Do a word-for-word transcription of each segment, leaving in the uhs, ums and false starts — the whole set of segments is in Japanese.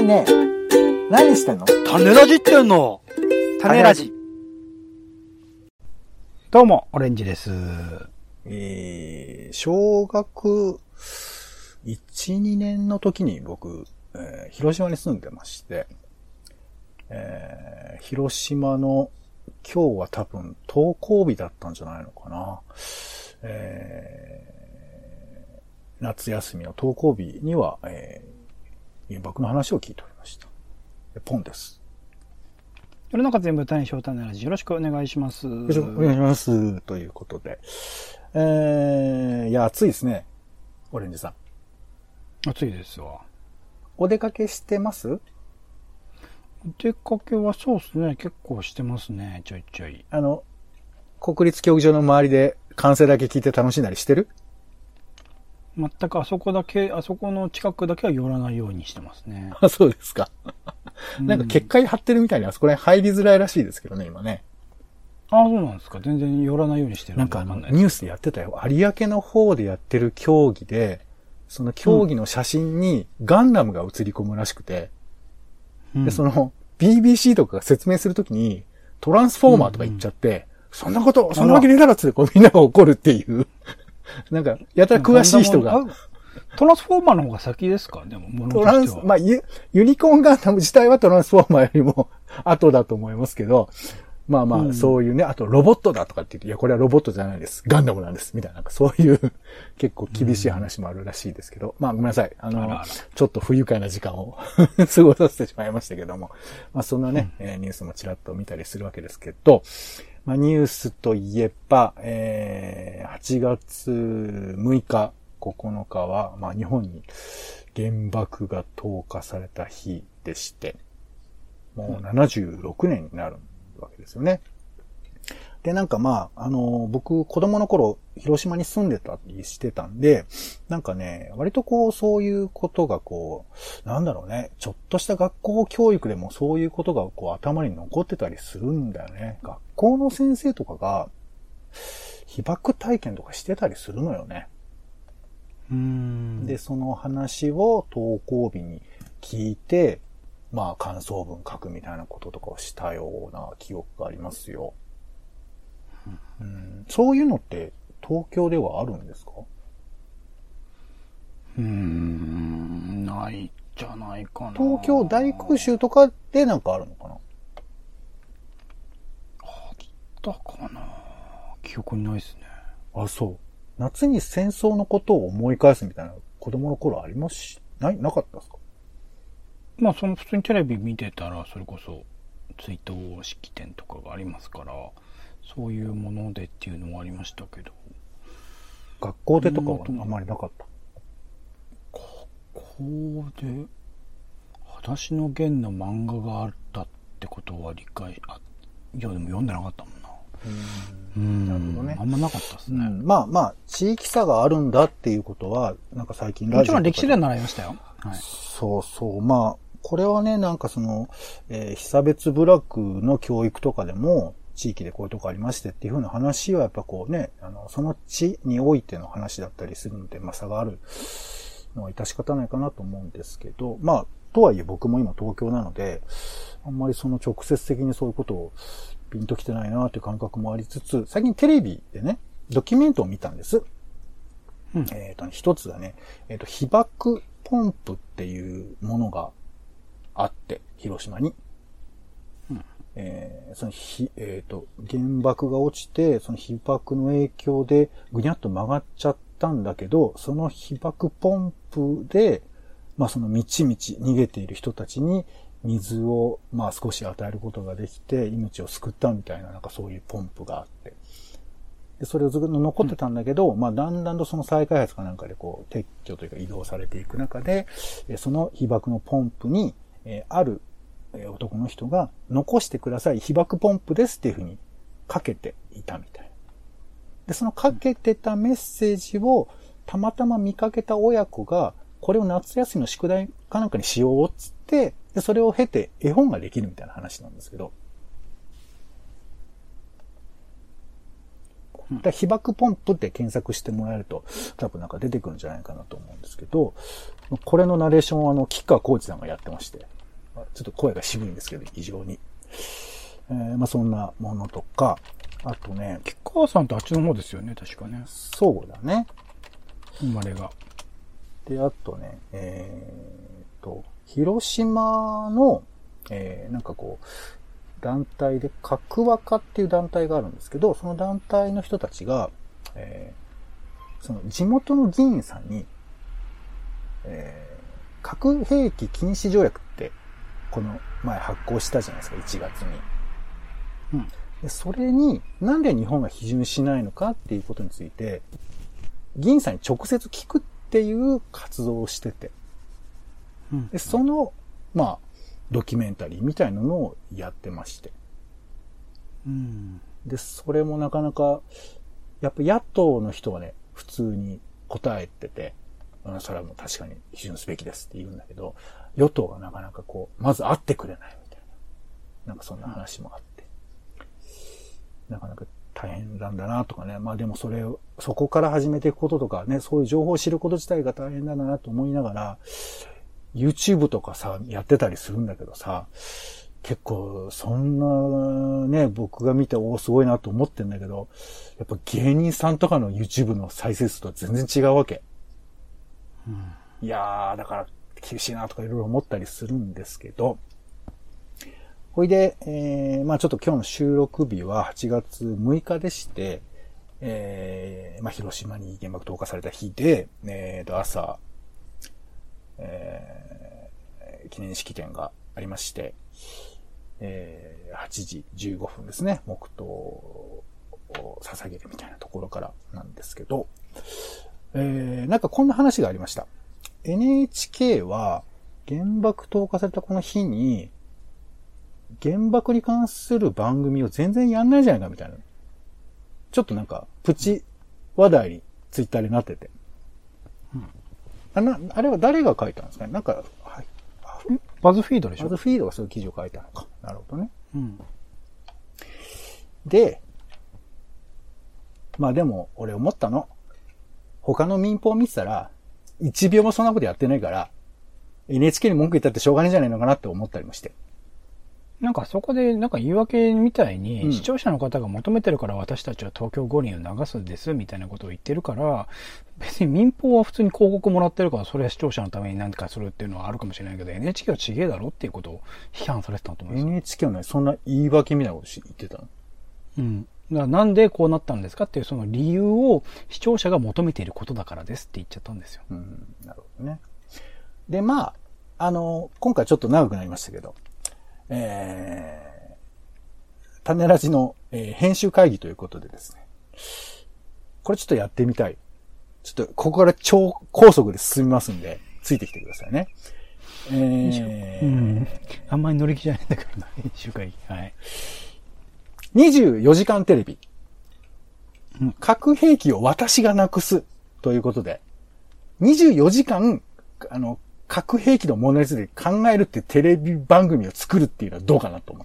ねえ、何してんの？ 種ラジってんの。種ラジ。どうも、オレンジです。 えー、小学いち、にねんの時に僕、えー、広島に住んでまして、えー、広島の今日は多分登校日だったんじゃないのかな。えー、夏休みの登校日には、えー、原爆の話を聞いておりました。ポンです。 世の中全部大小種ラジよろしくお願いします。よろしくお願いします。ということで。えー、いや、暑いですね。オレンジさん。 暑いですわ。 お出かけしてます？ お出かけはそうですね。結構してますね。ちょいちょい。 あの、国立競技場の周りで歓声だけ聞いて楽しんだりしてる？ 全くあそこだけ、あそこの近くだけは寄らないようにしてますね。 あ、そうですか。なんか結界張ってるみたいにあそこら辺入りづらいらしいですけどね、今ね。 ああ、そうなんですか。全然寄らないようにしてるなんかあの、ニュースでやってたよ。有明の方でやってる競技で、その競技の写真にガンダムが映り込むらしくて、うん、で、その ビービーシー とかが説明するときにトランスフォーマーとか言っちゃって、うんうん、そんなこと、そんなわけねえだろってこうみんなが怒るっていう。なんか、やたら詳しい人が。 トランスフォーマーの方が先ですか？でも、ものとしては。 トランス、まあユ、ユニコーンガンダム自体はトランスフォーマーよりも後だと思いますけど、まあまあ、うん、そういうね、あとロボットだとかって言って、いや、これはロボットじゃないです。ガンダムなんです。みたいな、なんかそういう結構厳しい話もあるらしいですけど、うん、まあごめんなさい。あの、あらあらちょっと不愉快な時間を過ごさせてしまいましたけども、まあそんなね、うんえー、ニュースもちらっと見たりするわけですけど、まあニュースといえば、えー、はちがつむいか、ここのかは、まあ日本に原爆が投下された日でして、もうななじゅうろくねんになるわけですよね。で、なんかまあ、あの、僕、子供の頃、広島に住んでたりしてたんで、なんかね、割とこう、そういうことがこう、なんだろうね、ちょっとした学校教育でもそういうことがこう、頭に残ってたりするんだよね。学校の先生とかが、被爆体験とかしてたりするのよね。 うーんで、その話を登校日に聞いて、まあ、感想文書くみたいなこととかをしたような記憶がありますよ。うん、そういうのって東京ではあるんですか？ うーん、ないじゃないかな。 東京大空襲とかでなんかあるのかな？ あったかな？記憶にないですね。 あ、そう。夏に戦争のことを思い返すみたいな子供の頃ありますし、ない、なかったですか？ まあ、その普通にテレビ見てたら、それこそ追悼式典とかがありますから、そういうものでっていうのもありましたけど。 学校でとかはあまりなかった。 学校で、裸足の弦の漫画があったってことは理解、あ、いやでも読んでなかったもんな。 うん。なるほどね。 あんまなかったですね。うん、 まあまあ、地域差があるんだっていうことは、なんか最近ラジオもちろん歴史では習いましたよ。はい。 そうそう。まあ、これはね、なんかその、えー、被差別部落の教育とかでも、地域でこういうとこありましてっていう風な話はやっぱこうね、あの、その地においての話だったりするので、まあ差があるのは致し方ないかなと思うんですけど、まあ、とはいえ僕も今東京なので、あんまりその直接的にそういうことをピンときてないなっていう感覚もありつつ、最近テレビでね、ドキュメントを見たんです。うん、えっとね、一つがね、えっと、被爆ポンプっていうものがあって、広島に。うんえー、そのひ、えっと、原爆が落ちて、その被爆の影響でぐにゃっと曲がっちゃったんだけど、その被爆ポンプで、まあそのみちみち逃げている人たちに水をまあ少し与えることができて、命を救ったみたいな、なんかそういうポンプがあって。で、それをずっと残ってたんだけど、うん、まあだんだんとその再開発かなんかでこう撤去というか移動されていく中で、その被爆のポンプに、えー、ある男の人が残してください、被爆ポンプですっていうふうにかけていたみたいな。で、そのかけてたメッセージをたまたま見かけた親子が、これを夏休みの宿題かなんかにしようっつって、で、それを経て絵本ができるみたいな話なんですけど。だから被爆ポンプって検索してもらえると多分なんか出てくるんじゃないかなと思うんですけど、 これのナレーションはあの、吉川浩司さんがやってまして、ちょっと声が渋いんですけど、異常に。えー、まあそんなものとか、あとね。 吉川さんってあっちの方ですよね、確かね。 そうだね。 生まれが。 で、あとね、えーと、広島の、えー、なんかこう、団体で、角若っていう団体があるんですけど、その団体の人たちが、えー、その地元の議員さんに、えー、核兵器禁止条約って、この前発行したじゃないですか、いちがつに。うん。で、それに、なんで日本が批准しないのかっていうことについて、議員さんに直接聞くっていう活動をしてて。うん。で、その、まあ、ドキュメンタリーみたいなのをやってまして。うん。で、それもなかなか、やっぱ野党の人はね、普通に答えてて、それはもう確かに批准すべきですって言うんだけど、与党がなかなかこう、まず会ってくれないみたいな。なんかそんな話もあって。うん、なかなか大変なんだなとかね。まあでもそれを、そこから始めていくこととかね、そういう情報を知ること自体が大変だなと思いながら、YouTube とかさ、やってたりするんだけどさ、結構、そんなね、僕が見て、おーすごいなと思ってんだけど、やっぱ芸人さんとかの YouTube の再生数とは全然違うわけ。うん、いやー、だから厳しいなとかいろいろ思ったりするんですけど、ほいで、えー、まあちょっと今日の収録日ははちがつむいかでして、えー、まあ広島に原爆投下された日で、えーと、朝、えー、記念式典がありまして、えー、はちじじゅうごふんですね、黙祷を捧げるみたいなところからなんですけど、えー、なんかこんな話がありました。エヌエイチケー は原爆投下されたこの日に原爆に関する番組を全然やんないじゃないかみたいな。ちょっとなんかプチ話題にツイッターでなってて。うん、あ, なあれは誰が書いたんですかねなんか、はい、 バズフィードでしょ。 バズフィードがそういう記事を書いたのか。なるほどね。 うん、 で、まあでも俺思ったの。他の民放を見てたら、一秒もそんなことやってないから、エヌエイチケー に文句言ったってしょうがないんじゃないのかなって思ったりもして。 なんかそこで、なんか言い訳みたいに、視聴者の方が求めてるから私たちは東京五輪を流すんですみたいなことを言ってるから、別に民放は普通に広告もらってるから、それは視聴者のために何かするっていうのはあるかもしれないけど、エヌエイチケー はちげえだろっていうことを批判されてたと思います。 エヌエイチケー はね、そんな言い訳みたいなこと言ってたの？ うん。だからなんでこうなったんですかっていうその理由を視聴者が求めていることだからですって言っちゃったんですよ。 うん、なるほどね。で、まあ、あの、今回ちょっと長くなりましたけど、えー、種ラジの、えー、編集会議ということでですね、これちょっとやってみたい。ちょっとここから超高速で進みますんで、ついてきてくださいね。えー、 うん、あんまり乗り気じゃないんだからな、編集会議。はい。 にじゅうよじかんテレビ。うん、核兵器を私がなくすということで、にじゅうよじかん、あの、核兵器の問題について考えるっていうテレビ番組を作るっていうのはどうかなと思って。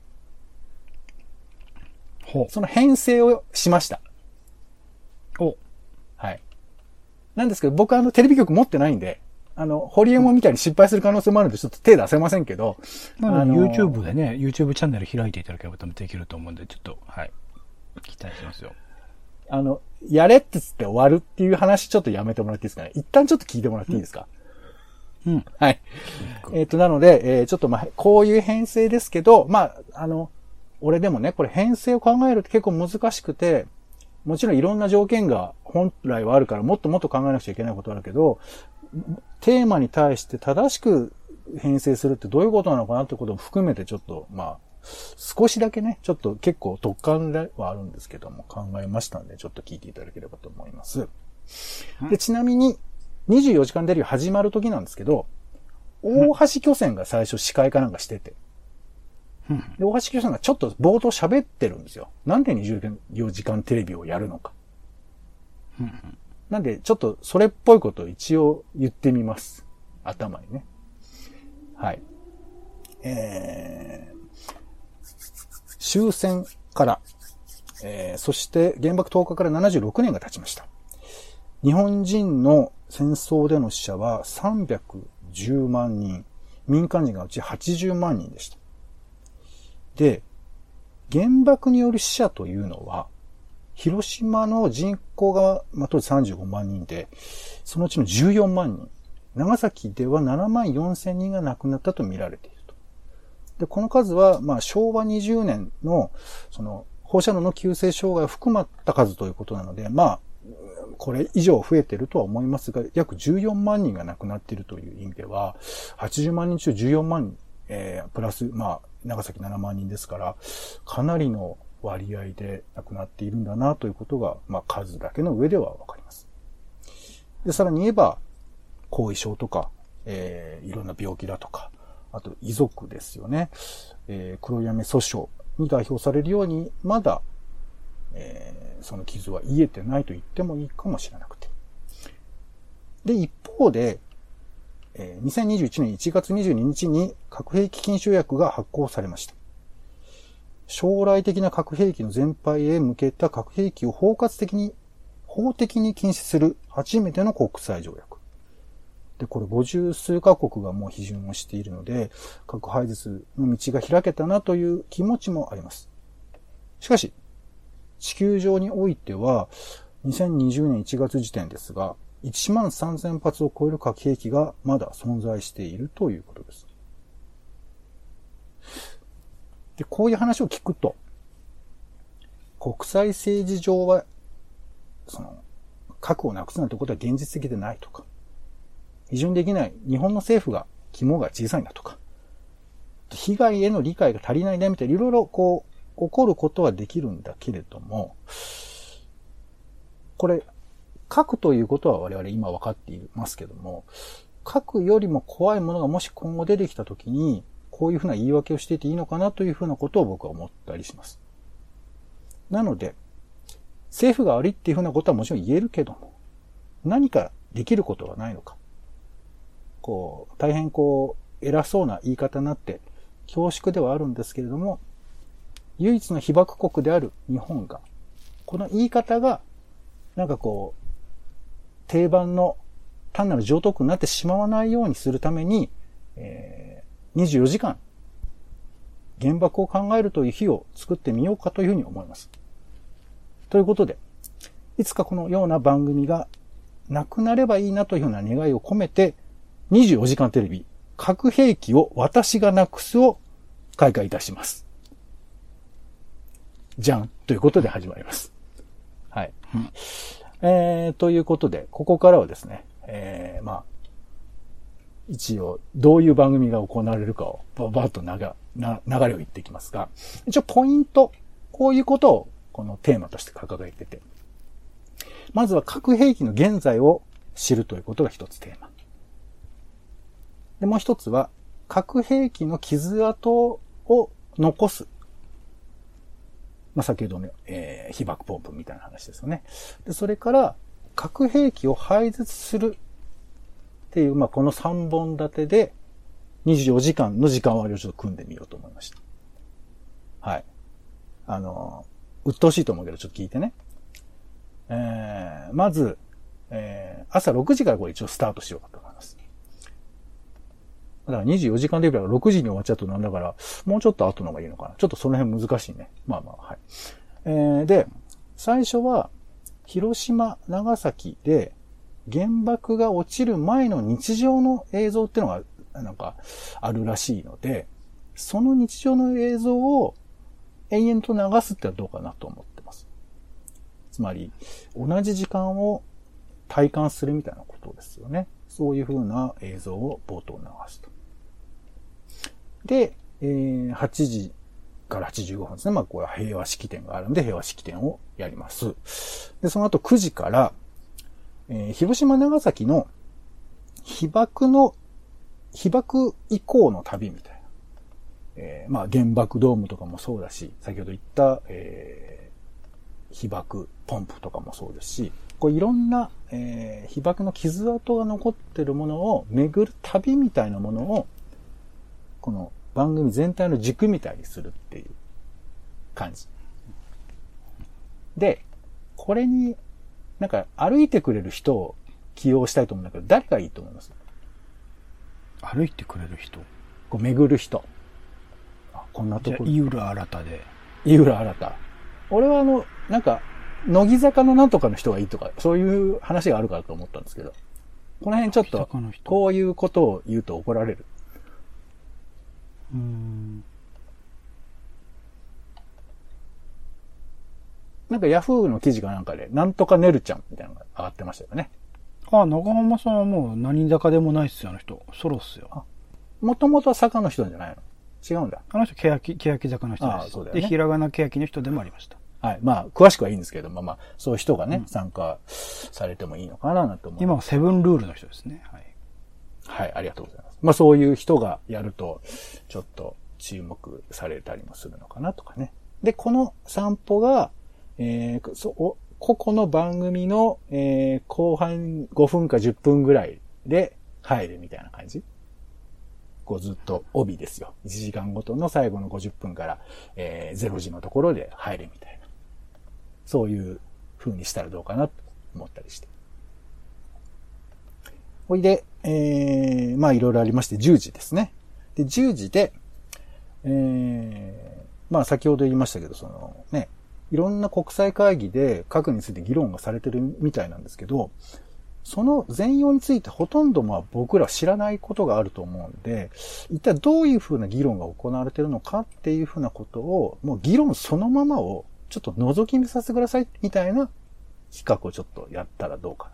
ほう。その編成をしました。 お。 はい。なんですけど、僕はあの、テレビ局持ってないんで、あの、ホリエモンみたいに失敗する可能性もあるんで、ちょっと手出せませんけど。 まあ、YouTube でね、YouTube チャンネル開いていただければ多分できると思うんで、ちょっと、はい。期待しますよ。 あの、やれってつって終わるっていう話ちょっとやめてもらっていいですかね。一旦ちょっと聞いてもらっていいですか。 うん。うん、 はい。えっと、なので、えー、ちょっとまあ、こういう編成ですけど、まあ、あの、俺でもね、これ編成を考えると結構難しくて、もちろんいろんな条件が本来はあるから、もっともっと考えなくちゃいけないことあるけど、テーマに対して正しく編成するってどういうことなのかなってことも含めてちょっと、まあ、少しだけね、ちょっと結構特感ではあるんですけども考えましたんで、ちょっと聞いていただければと思います。で、ちなみに、にじゅうよじかんテレビ始まる時なんですけど、大橋巨泉が最初司会かなんかしてて、で、大橋巨泉がちょっと冒頭喋ってるんですよ。なんでにじゅうよじかんテレビをやるのか。なんで、ちょっとそれっぽいことを一応言ってみます。頭にね。はい。えー、終戦から、えー、そして原爆投下からななじゅうろくねんが経ちました。日本人の、 戦争での死者はさんびゃくじゅうまんにん、民間人がうちはちじゅうまんにんでした。で、原爆による死者というのは、広島の人口が、まあ、当時さんじゅうごまんにんで、そのうちのじゅうよんまんにん、長崎ではななまんよんせんにんが亡くなったと見られていると。で、この数は、まあ、しょうわにじゅうねんの、その、放射能の急性障害を含まった数ということなので、まあ、これ以上増えているとは思いますが、約じゅうよんまんにんが亡くなっているという意味では、はちじゅうまんにん中じゅうよんまんにん、えー、プラス、まあ、長崎ななまんにんですから、かなりの割合で亡くなっているんだなということが、まあ、数だけの上ではわかります。で、さらに言えば、後遺症とか、えー、いろんな病気だとか、あと遺族ですよね。えー、黒闇訴訟に代表されるように、まだ、えー、その傷は癒えてないと言ってもいいかもしれなくて。で、一方で、えー、にせんにじゅういちねんいちがつにじゅうににちに核兵器禁止条約が発効されました。将来的な核兵器の全廃へ向けた核兵器を包括的に、法的に禁止する初めての国際条約。で、これごじゅうすうカ国がもう批准をしているので、核廃絶の道が開けたなという気持ちもあります。しかし、地球上においては、にせんにじゅうねんいちがつ時点ですが、いちまんさんぜんぱつを超える核兵器がまだ存在しているということです。で、こういう話を聞くと、国際政治上は、その、核をなくすなんてことは現実的でないとか、批准できない日本の政府が肝が小さいんだとか、被害への理解が足りないねみたいな、いろいろこう、起こることはできるんだけれども、これ、核ということは我々今分かっていますけども、核よりも怖いものがもし今後出てきたときに、こういうふうな言い訳をしていていいのかなというふうなことを僕は思ったりします。なので、政府が悪いっていうふうなことはもちろん言えるけども、何かできることはないのか。こう、大変こう、偉そうな言い方になって恐縮ではあるんですけれども、唯一の被爆国である日本が、この言い方が、なんかこう、定番の単なる常套句になってしまわないようにするために、えー、にじゅうよじかん、原爆を考えるという日を作ってみようかというふうに思います。ということで、いつかこのような番組がなくなればいいなというような願いを込めて、にじゅうよじかんテレビ、核兵器を私がなくすを開会いたします。じゃんということで始まります。はい。うん、えー、ということで、ここからはですね、えー、まあ、一応、どういう番組が行われるかを、ばばっとながな流れを言っていきますが、一応ポイント、こういうことをこのテーマとして掲げてて、まずは核兵器の現在を知るということが一つテーマ。で、もう一つは、核兵器の傷跡を残す。まあ、先ほどの、えー、被爆ポンプみたいな話ですよね。で、それから、核兵器を廃絶するっていう、まあ、この三本立てで、にじゅうよじかんの時間割をちょっと組んでみようと思いました。はい。あの、鬱陶しいと思うけど、ちょっと聞いてね。えー、まず、えー、朝ろくじからこれ一応スタートしようかと思います。だからにじゅうよじかんで言えばろくじに終わっちゃうとなんだから、もうちょっと後の方がいいのかな。ちょっとその辺難しいね。まあまあ、はい。えー、で、最初は、広島、長崎で原爆が落ちる前の日常の映像っていうのがなんかあるらしいので、その日常の映像を延々と流すってのはどうかなと思ってます。つまり、同じ時間を体感するみたいなことですよね。そういう風な映像を冒頭流すと。で、えー、はちじからはちじゅうごふんですね。まあ、これは平和式典があるんで、平和式典をやります。で、その後くじから、えー、広島長崎の被爆の、被爆以降の旅みたいな。えー、まあ、原爆ドームとかもそうだし、先ほど言った、えー、被爆ポンプとかもそうですし、こういろんな、えー、被爆の傷跡が残っているものを巡る旅みたいなものを、この番組全体の軸みたいにするっていう感じ。で、これになんか歩いてくれる人を起用したいと思うんだけど、誰がいいと思います？ 歩いてくれる人。 こう巡る人。あ、こんなところ。 じゃあ、井浦新で。 井浦新。俺はあの、なんか、乃木坂のなんとかの人がいいとか、そういう話があるからと思ったんですけど、この辺ちょっと、こういうことを言うと怒られる。 うーん。 なんかヤフーの記事かなんかで、なんとかねるちゃんみたいなのが上がってましたよね。 あ、長浜さんはもう何坂でもないっすよ、あの人。ソロっすよ。 もともとは坂の人じゃないの？違うんだ。 あの人、欅、欅坂の人です。 ああ、そうだよね。 で、ひらがな欅の人でもありました。 はい。まあ、詳しくはいいんですけど、まあまあ、そういう人がね、 うん、 参加されてもいいのかなと思う。 今はセブンルールの人ですね。はい。 はい、ありがとうございます。まあそういう人がやると、ちょっと注目されたりもするのかなとかね。で、この散歩が、えー、そ個々の番組の、えー、後半ごふんかじゅっぷんぐらいで入るみたいな感じ。こうずっと帯ですよ。いちじかんごとの最後のごじゅっぷんから、えー、ゼロじのところで入るみたいな。そういう風にしたらどうかなと思ったりして。ほいで、えー、まあいろいろありましてじゅうじですね。で、じゅうじで、えー、まあ先ほど言いましたけど、そのね、いろんな国際会議で核について議論がされてるみたいなんですけど、その全容についてほとんどまあ僕ら知らないことがあると思うんで、一体どういうふうな議論が行われているのかっていうふうなことを、もう議論そのままをちょっと覗き見させてくださいみたいな企画をちょっとやったらどうか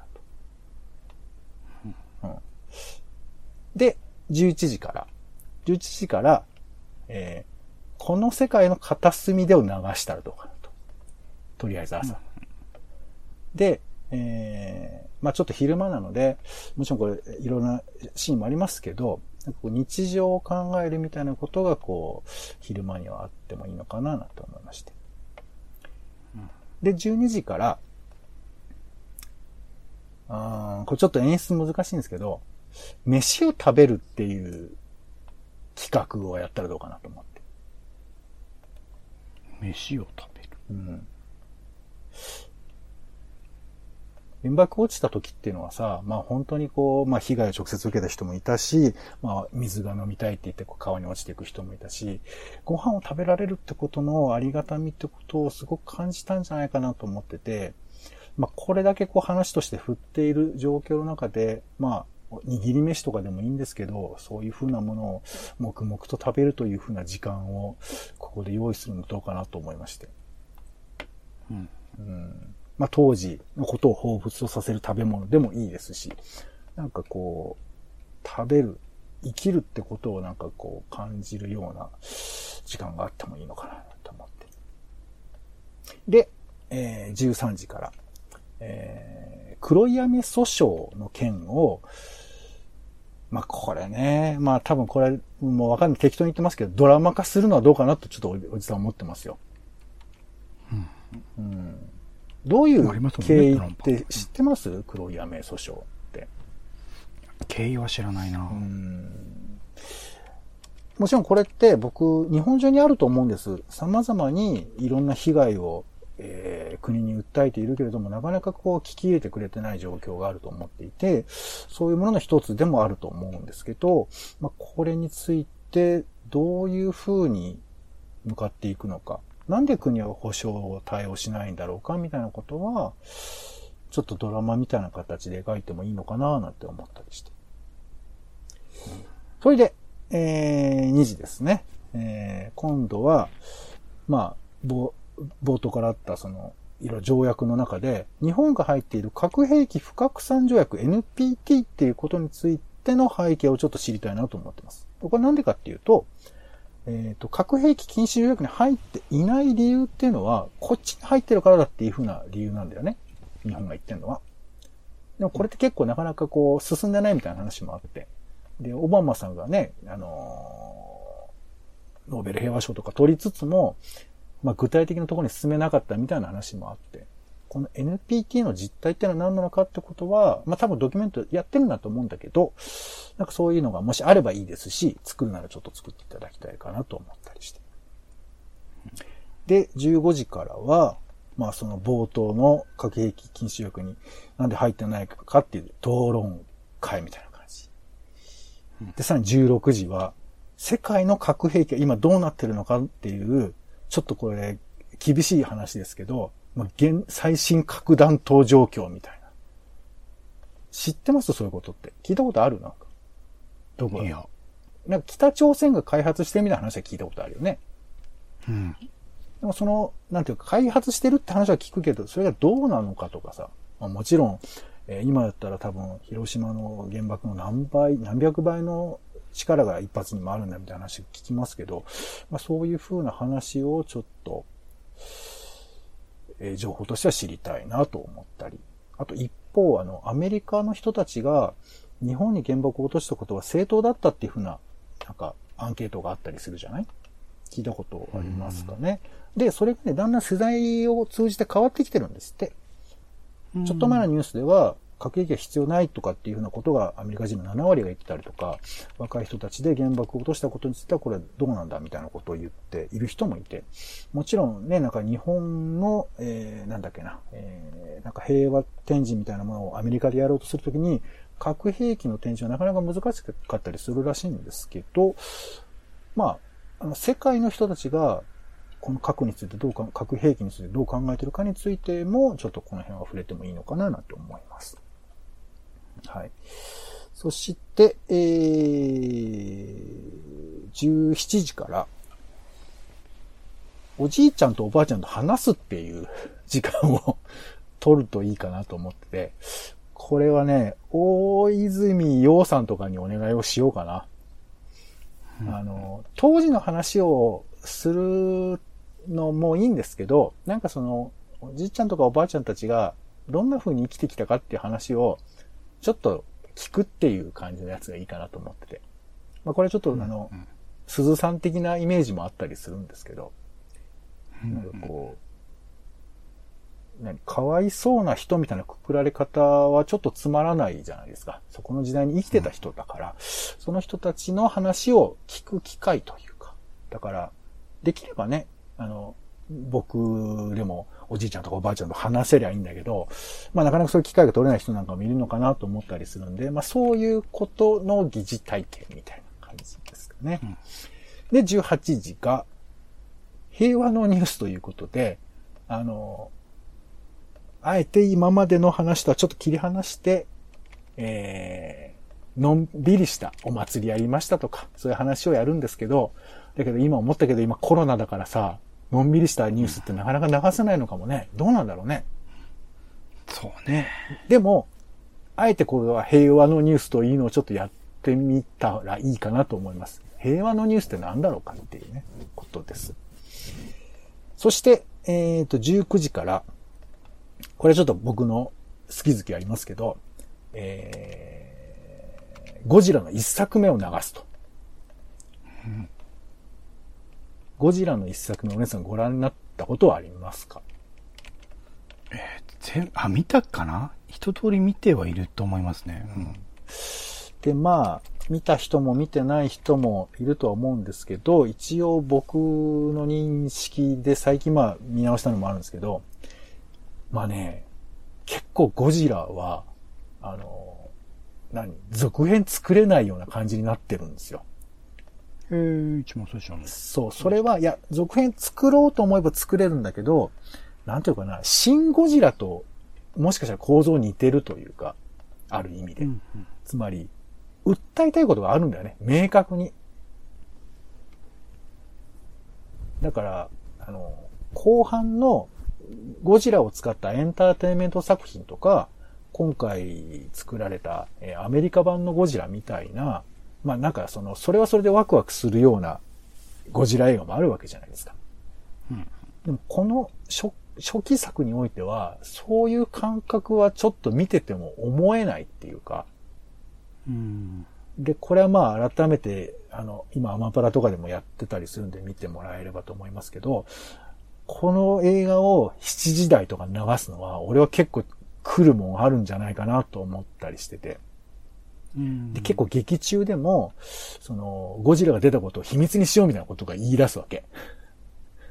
なと。うん、で、じゅういちじから、じゅういちじから、えー、この世界の片隅でを流したらどうかなと。とりあえず朝。うん、で、えー、まあちょっと昼間なので、もちろんこれいろんなシーンもありますけど、なんかこう日常を考えるみたいなことがこう、昼間にはあってもいいのかなと思いまして。うん、で、じゅうにじから、あー、これちょっと演出難しいんですけど、飯を食べるっていう企画をやったらどうかなと思って。 飯を食べる。うん。 原爆落ちた時っていうのはさ、まあ本当にこう、まあ被害を直接受けた人もいたし、まあ水が飲みたいって言ってこう川に落ちていく人もいたし、ご飯を食べられるってことのありがたみってことをすごく感じたんじゃないかなと思ってて、まあこれだけこう話として振っている状況の中で、まあ握り飯とかでもいいんですけど、そういうふうなものを黙々と食べるというふうな時間をここで用意するのどうかなと思いまして。うん。うんまあ当時のことを彷彿とさせる食べ物でもいいですし、なんかこう、食べる、生きるってことをなんかこう感じるような時間があってもいいのかなと思って。で、えー、じゅうさんじから、えー、黒闇訴訟の件を、まあこれね、まあ多分これもうわかんない適当に言ってますけど、ドラマ化するのはどうかなとちょっとおじさん思ってますよ。うん。うんどういう経緯って知ってます？ね、黒闇訴訟って。 経緯は知らないな。 うんもちろんこれって僕、日本中にあると思うんです。様々にいろんな被害を、えー、国に訴えているけれども、なかなかこう聞き入れてくれてない状況があると思っていて、そういうものの一つでもあると思うんですけど、まあ、これについてどういうふうに向かっていくのか。なんで国は保障を対応しないんだろうかみたいなことは、ちょっとドラマみたいな形で描いてもいいのかななんて思ったりして。それで、えー、にじですね。えー、今度は、まあ、冒頭からあったその、いろいろ条約の中で、日本が入っている核兵器不拡散条約 エヌピーティー っていうことについての背景をちょっと知りたいなと思ってます。これなんでかっていうと、えっと、核兵器禁止条約に入っていない理由っていうのは、こっちに入ってるからだっていうふうな理由なんだよね。日本が言ってるのは。でもこれって結構なかなかこう、進んでないみたいな話もあって。で、オバマさんがね、あのー、ノーベル平和賞とか取りつつも、まあ具体的なところに進めなかったみたいな話もあって。この エヌピーティー の実態っていうのは何なのかってことは、まあ多分ドキュメントやってるんだと思うんだけど、なんかそういうのがもしあればいいですし、作るならちょっと作っていただきたいかなと思ったりして。で、じゅうごじからは、 まあその冒頭の核兵器禁止条約になんで入ってないかっていう討論会みたいな感じ。で、さらにじゅうろくじは、世界の核兵器が今どうなってるのかっていう、ちょっとこれ厳しい話ですけど、まあ、現最新核弾頭状況みたいな。知ってますそういうことって。聞いたことあるなんか。どこ？いや。なんか北朝鮮が開発してるみたいな話は聞いたことあるよね。 うん。 でもその、なんていうか、開発してるって話は聞くけど、それがどうなのかとかさ。まあ、もちろん、えー、今だったら多分、広島の原爆の何倍、何百倍の力が一発にもあるんだみたいな話聞きますけど、まあ、そういう風な話をちょっと、えー、情報としては知りたいなと思ったり。あと一方、あの、アメリカの人たちが日本に原爆を落としたことは正当だったっていう風な、なんか、アンケートがあったりするじゃない？聞いたことありますかね。で、それがね、だんだん取材を通じて変わってきてるんですって。ちょっと前のニュースでは、核兵器が必要ないとかっていうふうなことがアメリカ人のななわりが言ってたりとか、若い人たちで原爆を落としたことについてはこれどうなんだみたいなことを言っている人もいて、もちろんね、なんか日本の、えー、なんだっけな、えー、なんか平和展示みたいなものをアメリカでやろうとするときに、核兵器の展示はなかなか難しかったりするらしいんですけど、まあ、あの世界の人たちがこの核についてどうか、核兵器についてどう考えているかについても、ちょっとこの辺は触れてもいいのかななんて思います。はい。そして、えー、じゅうしちじから、おじいちゃんとおばあちゃんと話すっていう時間を取るといいかなと思ってて、これはね、大泉洋さんとかにお願いをしようかな。うん、あの、当時の話をするのもいいんですけど、なんかその、おじいちゃんとかおばあちゃんたちがどんな風に生きてきたかっていう話をちょっと聞くっていう感じのやつがいいかなと思ってて。まあこれちょっと、うん、あの、鈴さん的なイメージもあったりするんですけど、うん、なんかこう、何、かわいそうな人みたいなくくられ方はちょっとつまらないじゃないですか。そこの時代に生きてた人だから、うん、その人たちの話を聞く機会というか、だから、できればね、あの、僕でもおじいちゃんとかおばあちゃんと話せりゃいいんだけど、まあなかなかそういう機会が取れない人なんかもいるのかなと思ったりするんで、まあそういうことの疑似体験みたいな感じですかね。うん、で、じゅうはちじが平和のニュースということで、あの、あえて今までの話とはちょっと切り離して、えー、のんびりしたお祭りやりましたとか、そういう話をやるんですけど、だけど今思ったけど今コロナだからさ、のんびりしたニュースってなかなか流せないのかもね。どうなんだろうね。 そうね。 でも、あえてこれは平和のニュースというのをちょっとやってみたらいいかなと思います。平和のニュースって何だろうかっていうね、ことです。そして、えっと、じゅうくじから、これちょっと僕の好き好きありますけど、えー、ゴジラの一作目を流すと。うん、ゴジラの一作目、お姉さんご覧になったことはありますか？ えー、全、あ、見たかな？一通り見てはいると思いますね。うん、 で、まあ、見た人も見てない人もいるとは思うんですけど、一応僕の認識で最近まあ見直したのもあるんですけど、まあね、結構ゴジラは、あの、何？続編作れないような感じになってるんですよ。 えー、一番最初の。 そう、それは、いや、続編作ろうと思えば作れるんだけど、なんていうかな、シン・ゴジラと、もしかしたら構造似てるというか、ある意味で。うんうん、つまり、訴えたいことがあるんだよね、明確に。だから、あの、後半のゴジラを使ったエンターテインメント作品とか、今回作られた、えー、アメリカ版のゴジラみたいな、まあなんかその、それはそれでワクワクするようなゴジラ映画もあるわけじゃないですか。うん、でもこの初、初期作においては、そういう感覚はちょっと見てても思えないっていうか。うん、で、これはまあ改めて、あの、今アマプラとかでもやってたりするんで見てもらえればと思いますけど、この映画をしちじ台とか流すのは、俺は結構来るもんあるんじゃないかなと思ったりしてて。で結構劇中でも、その、ゴジラが出たことを秘密にしようみたいなことが言い出すわけ。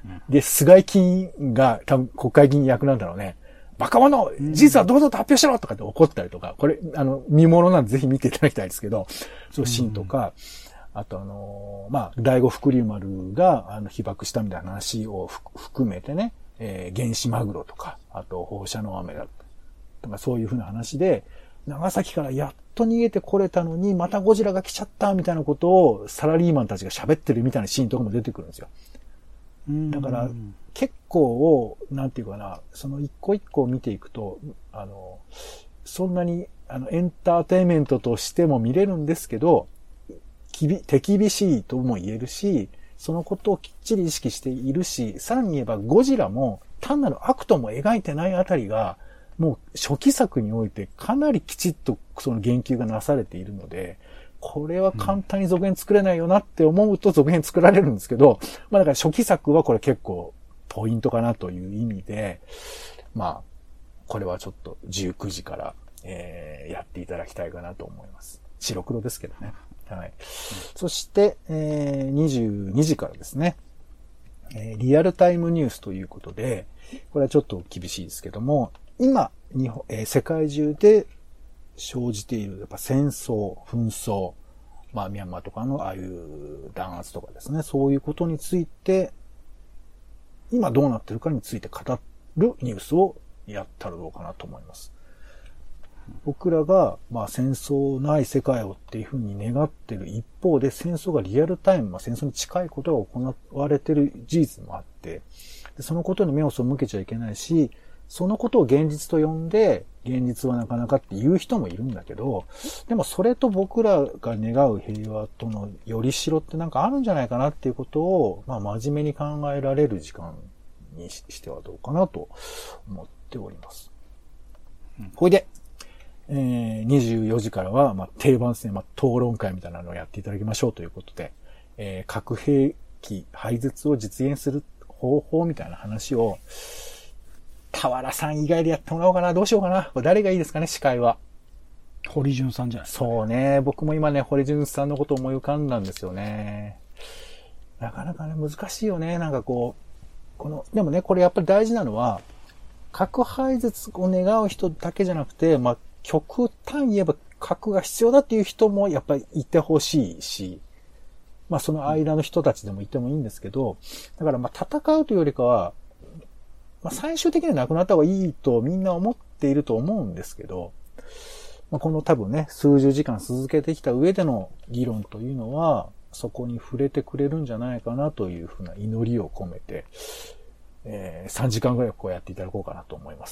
で、菅井議員が多分国会議員役なんだろうね。バカ者事実は堂々と発表しろとかって怒ったりとか、これ、あの、見物なんでぜひ見ていただきたいですけど、そのシーンとか、あとあの、まあ、第五福竜丸が、あの、被爆したみたいな話を含めてね、えー、原始マグロとか、あと放射能雨だとか、そういうふうな話で、長崎からやっと逃げてこれたのに、またゴジラが来ちゃったみたいなことをサラリーマンたちが喋ってるみたいなシーンとかも出てくるんですよ。だから、結構、なんていうかな、その一個一個を見ていくと、あの、そんなに、あの、エンターテインメントとしても見れるんですけど、きび、手厳しいとも言えるし、そのことをきっちり意識しているし、さらに言えばゴジラも単なる悪とも描いてないあたりが、もう初期作においてかなりきちっとその言及がなされているので、これは簡単に続編作れないよなって思うと続編作られるんですけど、まあだから初期作はこれ結構ポイントかなという意味で、まあ、これはちょっとじゅうくじから、えー、やっていただきたいかなと思います。白黒ですけどね。はい。うん、そして、えー、にじゅうにじからですね、えー、リアルタイムニュースということで、これはちょっと厳しいですけども、今、日本、えー、世界中で生じている、やっぱ戦争、紛争、まあ、ミャンマーとかのああいう弾圧とかですね、そういうことについて、今どうなってるかについて語るニュースをやったらどうかなと思います。僕らが、まあ、戦争ない世界をっていうふうに願ってる一方で、戦争がリアルタイム、まあ、戦争に近いことが行われている事実もあって、でそのことに目を背けちゃいけないし、そのことを現実と呼んで、現実はなかなかって言う人もいるんだけど、でもそれと僕らが願う平和とのよりしろってなんかあるんじゃないかなっていうことを、まあ真面目に考えられる時間にしてはどうかなと思っております。うん、ほいで、えー、にじゅうよじからは、まあ定番ですね、まあ討論会みたいなのをやっていただきましょうということで、えー、核兵器廃絶を実現する方法みたいな話を、田原さん以外でやってもらおうかな。どうしようかな。これ誰がいいですかね、司会は。 堀潤さんじゃないですか、 ね。そうね。僕も今ね、堀潤さんのことを思い浮かんだんですよね。なかなかね、難しいよね。なんかこう、この、でもね、これやっぱり大事なのは、核廃絶を願う人だけじゃなくて、まあ、極端に言えば核が必要だっていう人もやっぱりいてほしいし、まあその間の人たちでもいてもいいんですけど、だからまあ戦うというよりかは、まあ、最終的にはなくなった方がいいとみんな思っていると思うんですけど、まあ、この多分ね、数十時間続けてきた上での議論というのは、そこに触れてくれるんじゃないかなというふうな祈りを込めて、えー、さんじかんぐらいこうやっていただこうかなと思います。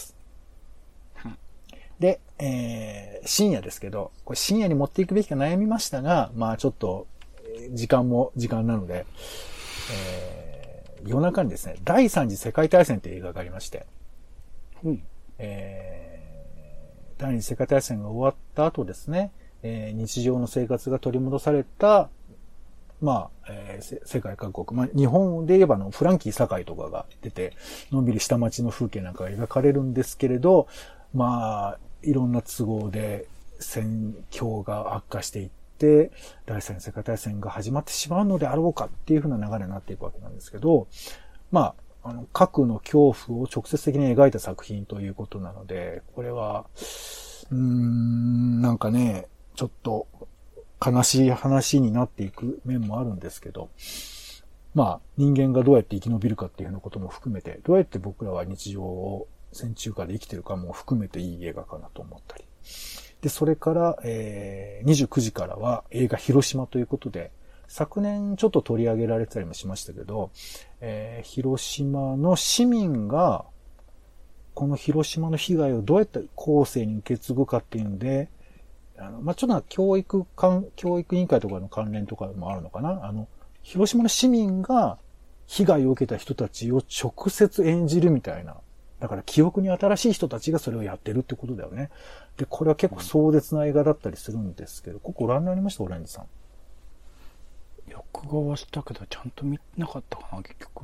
で、えー、深夜ですけど、これ深夜に持っていくべきか悩みましたが、まあちょっと、時間も時間なので、えー夜中にですね、第三次世界大戦という映画がありまして、うん、えー、第二次世界大戦が終わった後ですね、えー、日常の生活が取り戻された、まあ、えー、世界各国、まあ、日本で言えばのフランキー堺とかが出て、のんびり下町の風景なんかが描かれるんですけれど、まあ、いろんな都合で戦況が悪化していって、で、第三次世界大戦が始まってしまうのであろうかっていう風な流れになっていくわけなんですけど、まあ、あの、核の恐怖を直接的に描いた作品ということなので、これは、うーん、なんかね、ちょっと悲しい話になっていく面もあるんですけど、まあ、人間がどうやって生き延びるかっていうようなことも含めて、どうやって僕らは日常を戦中下で生きてるかも含めていい映画かなと思ったり。で、それから、えー、にじゅうくじからは映画広島ということで、昨年ちょっと取り上げられたりもしましたけど、えー、広島の市民が、この広島の被害をどうやって後世に受け継ぐかっていうんで、あの、まあ、ちょっと教育関、教育委員会とかの関連とかもあるのかな。あの、広島の市民が被害を受けた人たちを直接演じるみたいな。だから記憶に新しい人たちがそれをやってるってことだよね。で、これは結構壮絶な映画だったりするんですけど、ここご覧になりました？オレンジさん。 録画はしたけど、ちゃんと見なかったかな、結局。 うん。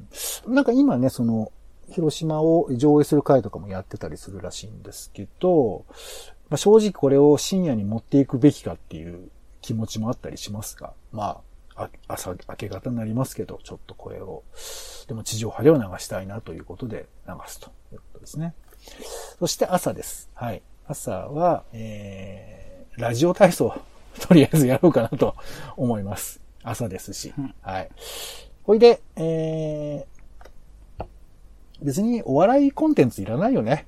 なんか今ね、その、広島を上映する会とかもやってたりするらしいんですけど、まあ、正直これを深夜に持っていくべきかっていう気持ちもあったりしますが、まあ、 あ朝、明け方になりますけど、ちょっとこれを、でも地上波では流したいなということで流すということですね。そして朝です。はい。朝は、えー、ラジオ体操、とりあえずやろうかなと思います。朝ですし。うん、はい。ほいで、えー、別にお笑いコンテンツいらないよね。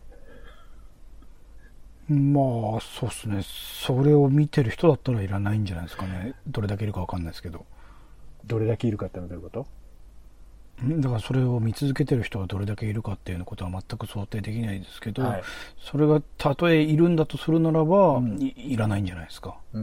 まあ、そうですね。それを見てる人だったらいらないんじゃないですかね。どれだけいるかわかんないですけど。 どれだけいるかってのはどういうこと？ だからそれを見続けてる人がどれだけいるかっていうことは全く想定できないですけど、はい、それがたとえいるんだとするならば、うん、い, いらないんじゃないですか。 うん。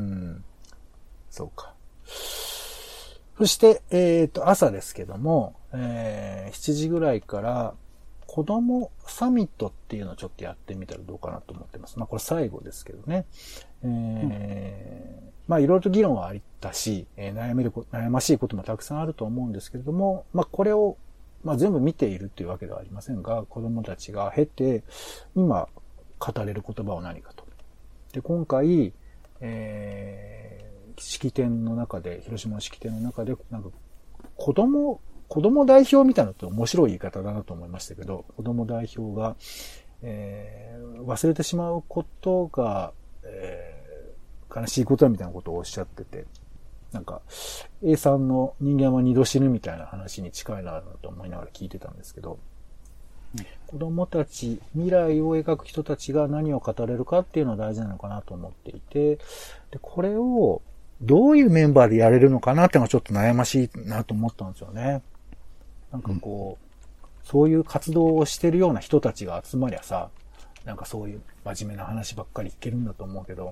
そうか。そして、えっと、朝ですけども、えー、しちじぐらいから子供サミットっていうのをちょっとやってみたらどうかなと思ってます。まあこれ最後ですけどね。えーうん、まあいろいろと議論はあったし、えー、悩める、悩ましいこともたくさんあると思うんですけれども、まあこれを、まあ全部見ているというわけではありませんが、子供たちが経て、今語れる言葉は何かと。で、今回、えー、式典の中で、広島の式典の中で、なんか子供、子供代表みたいなのって面白い言い方だなと思いましたけど、子供代表が、えー、忘れてしまうことが、えー、悲しいことだみたいなことをおっしゃってて、なんか、A さんの人間は二度死ぬみたいな話に近いなと思いながら聞いてたんですけど、うん、子供たち、未来を描く人たちが何を語れるかっていうのは大事なのかなと思っていて、で、これをどういうメンバーでやれるのかなっていうのがちょっと悩ましいなと思ったんですよね。なんかこう、うん、そういう活動をしてるような人たちが集まりゃさ、なんかそういう真面目な話ばっかり聞けるんだと思うけど、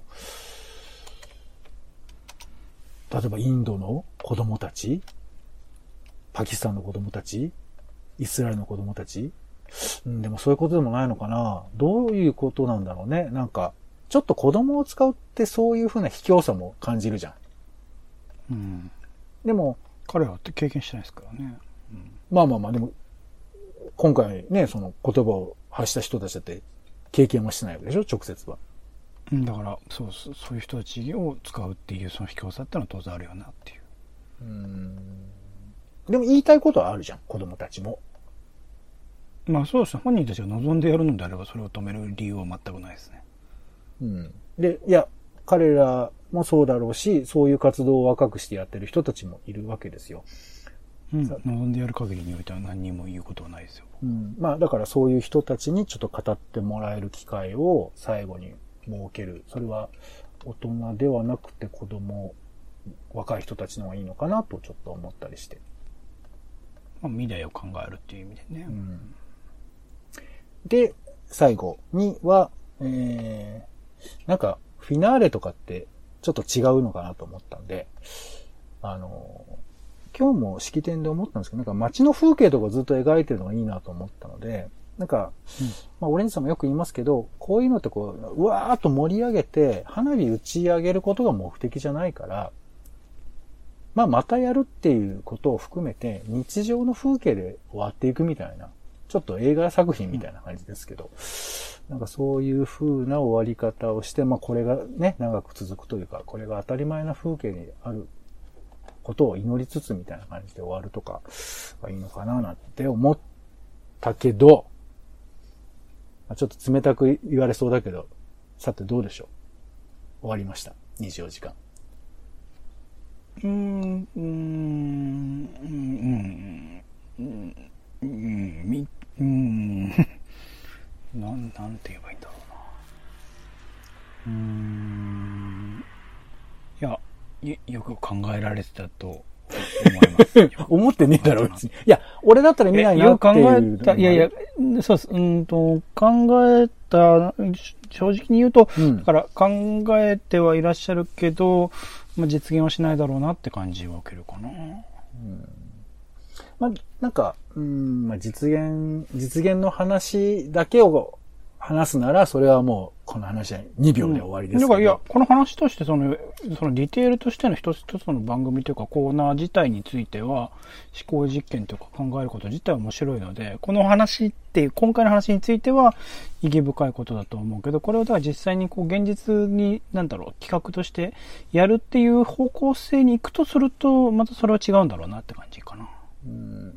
例えばインドの子供たち、パキスタンの子供たち、イスラエルの子供たち、うん、でもそういうことでもないのかな。どういうことなんだろうね。なんか、ちょっと子供を使うってそういうふうな卑怯さも感じるじゃん。 うん。 でも、 彼らって経験してないですからね。 うん、まあまあまあ、でも、今回ね、その言葉を発した人たちだって経験はしてないわけでしょ、直接は。 だから、そう、そういう人たちを使うっていうその卑怯さってのは当然あるよなっていう。 うーん。でも言いたいことはあるじゃん、子供たちも。 まあそうですね。本人たちが望んでやるのであればそれを止める理由は全くないですね。 うん。で、いや、彼らもそうだろうし、そういう活動を若くしてやってる人たちもいるわけですよ。 うん。望んでやる限りにおいては何にも言うことはないですよ。 うん。まあだからそういう人たちにちょっと語ってもらえる機会を最後に設ける。それは大人ではなくて子供、若い人たちの方がいいのかなとちょっと思ったりして。 まあ未来を考えるっていう意味でね。 うん。で、最後には、えー、なんかフィナーレとかってちょっと違うのかなと思ったんで、あの、今日も式典で思ったんですけど、なんか街の風景とかずっと描いてるのがいいなと思ったので、なんか、うん、まあ、オレンジさんもよく言いますけど、こういうのってこう、うわーっと盛り上げて、花火打ち上げることが目的じゃないから、まあ、またやるっていうことを含めて、日常の風景で終わっていくみたいな、ちょっと映画作品みたいな感じですけど、うん、なんかそういう風な終わり方をして、まあ、これがね、長く続くというか、これが当たり前な風景にあることを祈りつつみたいな感じで終わるとかがいいのかななんて思ったけど、ちょっと冷たく言われそうだけど、さてどうでしょう。終わりました。にじゅうよじかん。 うーん、うーん、うん、うん、うん、み、うん、なん、なんて言えばいいんだろうな。うーん、いや、よく考えられてたと思います。 思ってねえだろう。いや、俺だったら見ないなっていう。 よく考えた、いやいや、そうです。うんと、考えた、正直に言うと、うん、だから考えてはいらっしゃるけど、まあ、実現はしないだろうなって感じは受けるかな。うん、 まあ、なんか、うん、まあ、実現、実現の話だけを話すなら、それはもう、この話はにびょうで終わりですけど、 うん、だからいや、この話として、その、そのディテールとしての一つ一つの番組というかコーナー自体については、思考実験というか考えること自体は面白いので、この話っていう、今回の話については意義深いことだと思うけど、これをだから実際にこう現実に、なんだろう、企画としてやるっていう方向性に行くとすると、またそれは違うんだろうなって感じかな。 うん、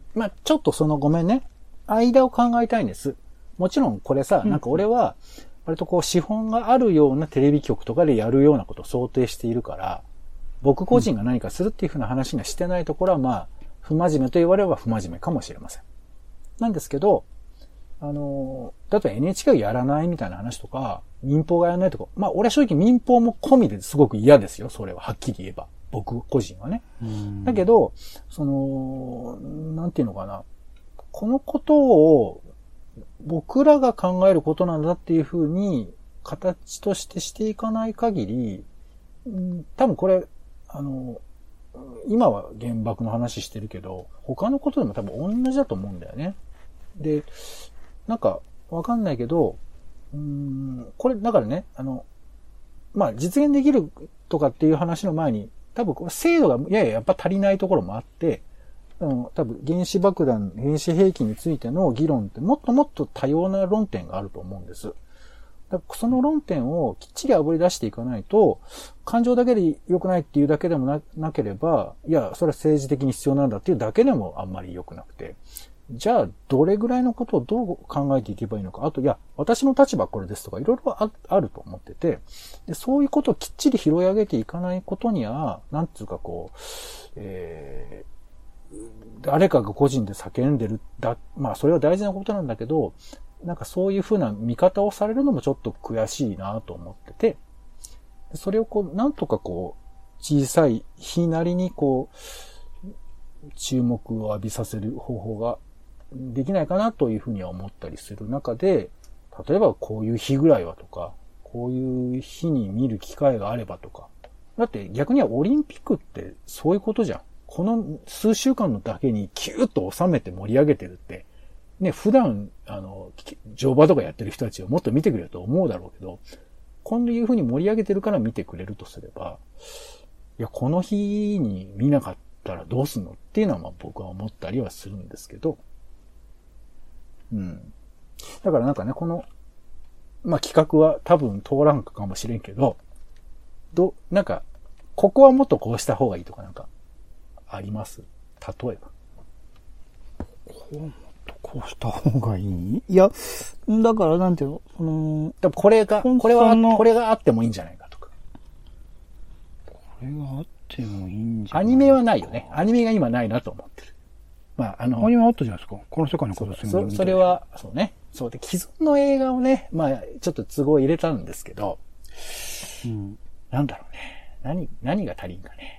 まあちょっとそのごめんね、間を考えたいんです。もちろんこれさ、なんか俺は、割とこう資本があるようなテレビ局とかでやるようなことを想定しているから、僕個人が何かするっていうふうな話にはしてないところは、まあ、不真面目と言われれば不真面目かもしれません。なんですけど、あの、だって エヌエイチケー がやらないみたいな話とか、民放がやらないとか、まあ俺は正直民放も込みですごく嫌ですよ、それははっきり言えば。僕個人はね。だけど、その、なんていうのかな。このことを、僕らが考えることなんだっていうふうに形としてしていかない限り、多分これ、あの、今は原爆の話してるけど、他のことでも多分同じだと思うんだよね。で、なんかわかんないけど、うーん、これだからね、あの、まあ実現できるとかっていう話の前に、多分これ精度がやややっぱ足りないところもあって、うん、多分原子爆弾、原子兵器についての議論ってもっともっと多様な論点があると思うんです。だからその論点をきっちり炙り出していかないと、感情だけで良くないっていうだけでも な, なければ、いや、それは政治的に必要なんだっていうだけでもあんまり良くなくて。じゃあ、どれぐらいのことをどう考えていけばいいのか。あと、いや、私の立場はこれですとか、いろいろ あ, あると思っててで、そういうことをきっちり拾い上げていかないことには、なんつうかこう、えー誰かが個人で叫んでる、だ、まあそれは大事なことなんだけど、なんかそういうふうな見方をされるのもちょっと悔しいなと思ってて、それをこう、なんとかこう、小さい日なりにこう、注目を浴びさせる方法ができないかなというふうには思ったりする中で、例えばこういう日ぐらいはとか、こういう日に見る機会があればとか、だって逆にはオリンピックってそういうことじゃん。この数週間のだけにキューッと収めて盛り上げてるって、ね、普段、あの、乗馬とかやってる人たちをもっと見てくれると思うだろうけど、こういう風に盛り上げてるから見てくれるとすれば、いや、この日に見なかったらどうすんのっていうのはまあ僕は思ったりはするんですけど、うん。だからなんかね、この、まあ企画は多分通らんかもしれんけど、ど、なんか、ここはもっとこうした方がいいとかなんか、あります？例えば。 こうもっとこうした方がいい？いや、だからなんていうの、その、 これが、これは、これがあってもいいんじゃないかとか。 これがあってもいいんじゃないか。 アニメはないよね。アニメが今ないなと思ってる。まあ、あの。 アニメあったじゃないですか。この世界のことするそ、それは、そうね。そうで、既存の映画をね、まあ、ちょっと都合入れたんですけど、うん、なんだろうね。何、何が足りんかね。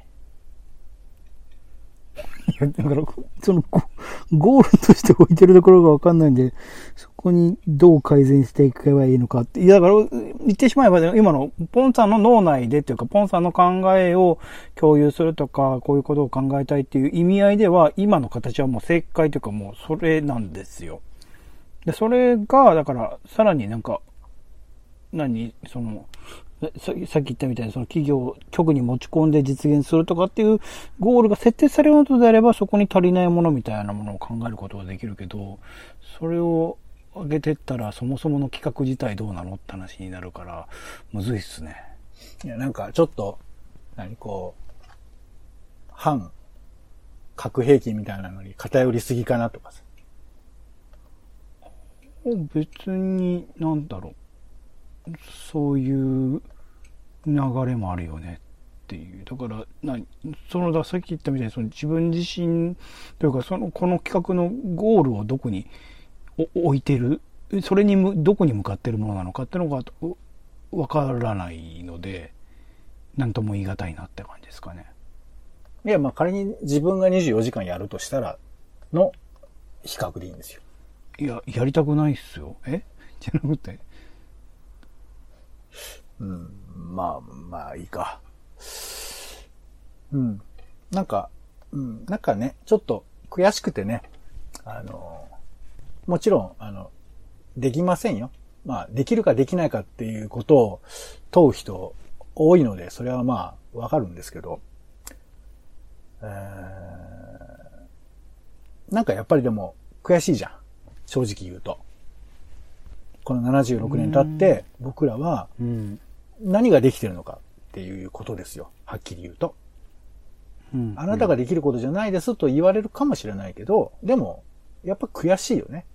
いや、だから、その、ゴールとして置いてるところがわかんないんで、そこにどう改善していけばいいのかって。いや、だから、言ってしまえば、今の、ポンさんの脳内でっていうか、ポンさんの考えを共有するとか、こういうことを考えたいっていう意味合いでは、今の形はもう正解というか、もうそれなんですよ。で、それが、だから、さらになんか、何、その、さ, さっき言ったみたいにその企業、局に持ち込んで実現するとかっていうゴールが設定されるのであれば、そこに足りないものみたいなものを考えることができるけど、それを上げてったらそもそもの企画自体どうなのって話になるから、むずいっすね。 いや、なんかちょっと、何こう、反核兵器みたいなのに偏りすぎかなとかさ。 別に、なんだろう。そういう流れもあるよねっていう。だから、なその、ださっき言ったみたいに、その自分自身というか、その、この企画のゴールをどこに置いてる、それにどこに向かってるものなのかっていうのがわからないので、なんとも言い難いなって感じですかね。 いや、まあ仮に自分がにじゅうよじかんやるとしたらの比較でいいんですよ。 いや、やりたくないっすよ。えじゃなくて。 うん、まあ、まあいいか。うん。なんか、うん、なんかね、ちょっと悔しくてね、あの、もちろん、あの、できませんよ。 まあ、できるかできないかっていうことを問う人多いので、それはまあ、わかるんですけど、えー、なんかやっぱりでも、悔しいじゃん。正直言うと。このななじゅうろくねん経って、僕らは、何ができてるのかっていうことですよ。はっきり言うと。うん、あなたができることじゃないですと言われるかもしれないけど、でも、やっぱ悔しいよね。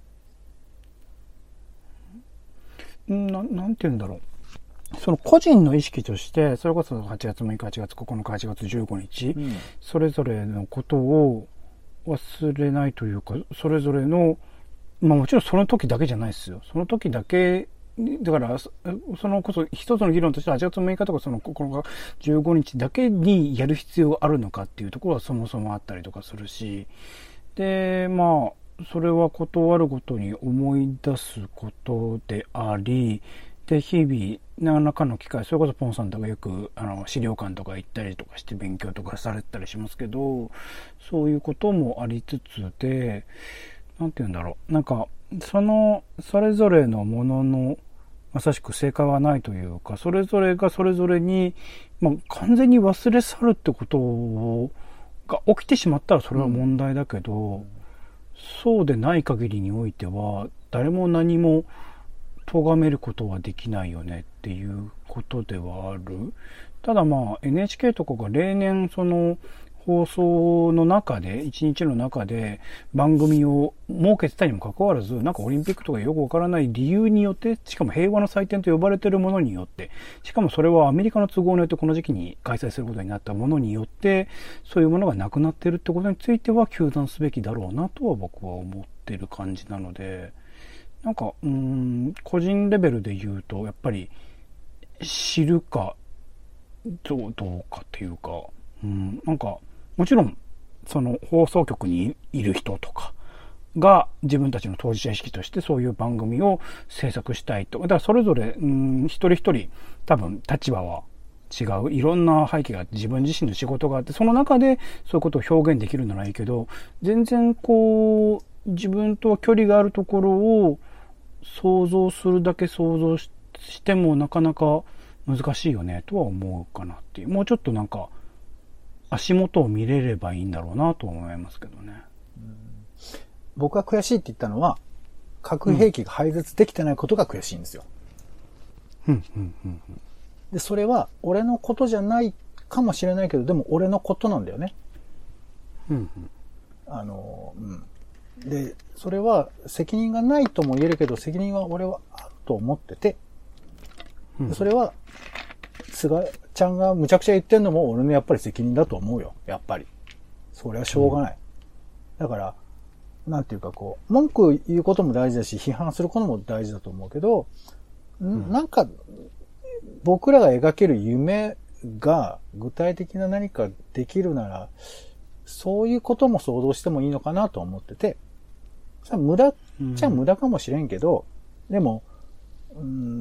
な、なんて言うんだろう。その個人の意識として、それこそはちがつむいか、はちがつここのか、はちがつじゅうごにち、うん、それぞれのことを忘れないというか、それぞれの、まあもちろんその時だけじゃないですよ。その時だけ、だから、そのこそ一つの議論としてはちがつむいかとかそのここのかじゅうごにちだけにやる必要があるのかっていうところはそもそもあったりとかするし、で、まあ、それはことあるごとに思い出すことであり、で、日々、何らかの機会、それこそポンさんとかよく、あの、資料館とか行ったりとかして勉強とかされたりしますけど、そういうこともありつつで、なんて言うんだろう。なんか、その、それぞれのものの、まさしく正解はないというか、それぞれがそれぞれに、まあ、完全に忘れ去るってことを、が起きてしまったらそれは問題だけど、うん、そうでない限りにおいては、誰も何も咎めることはできないよねっていうことではある。ただまあ エヌエイチケー とかが例年その放送の中で、一日の中で番組を設けてたにもかかわらず、なんかオリンピックとかよくわからない理由によって、しかも平和の祭典と呼ばれているものによって、しかもそれはアメリカの都合によってこの時期に開催することになったものによって、そういうものがなくなっているってことについては糾弾すべきだろうなとは僕は思っている感じなので、なんか、うーん、個人レベルで言うと、やっぱり知るか、どう、どうかっていうか、うん、なんか、もちろん、その放送局にいる人とかが自分たちの当事者意識としてそういう番組を制作したいと。だからそれぞれ、うん、一人一人多分立場は違う。いろんな背景があって自分自身の仕事があって、その中でそういうことを表現できるならいいけど、全然こう、自分と距離があるところを想像するだけ想像してもなかなか難しいよねとは思うかなっていう。もうちょっとなんか、足元を見れればいいんだろうなと思いますけどね。 うん、僕が悔しいって言ったのは、核兵器が廃絶できてないことが悔しいんですよ。 うんうんうんうん、 で、それは俺のことじゃないかもしれないけど、でも俺のことなんだよね。 うんうん、 あの、うん。で、それは責任がないとも言えるけど、責任は俺はあると思ってて、うん、それは、菅ちゃんがむちゃくちゃ言ってんのも俺のやっぱり責任だと思うよ。やっぱり。それはしょうがない。うん、だから、なんていうかこう、文句言うことも大事だし、批判することも大事だと思うけど、うん、なんか、僕らが描ける夢が具体的な何かできるなら、そういうことも想像してもいいのかなと思ってて、さ無駄っちゃ無駄かもしれんけど、うん、でも、うん、